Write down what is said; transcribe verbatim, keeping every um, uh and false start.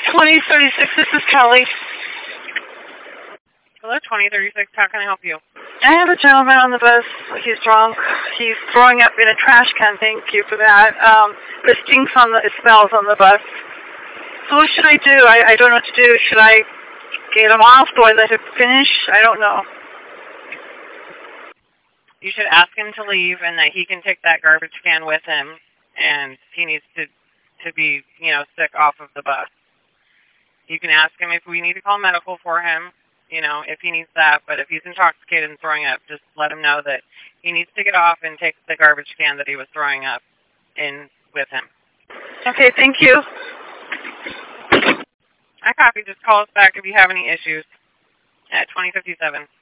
twenty thirty-six, this is Kelly. Hello, twenty thirty-six, how can I help you? I have a gentleman on the bus. He's drunk. He's throwing up in a trash can. Thank you for that. Um, it stinks on the, it smells on the bus. So what should I do? I, I don't know what to do. Should I get him off? Do I let him finish? I don't know. You should ask him to leave and that he can take that garbage can with him, and he needs to, to be, you know, sick off of the bus. You can ask him if we need to call medical for him, you know, if he needs that, but if he's intoxicated and throwing up, just let him know that he needs to get off and take the garbage can that he was throwing up in with him. Okay, thank you. I copy. Just call us back if you have any issues at twenty fifty-seven.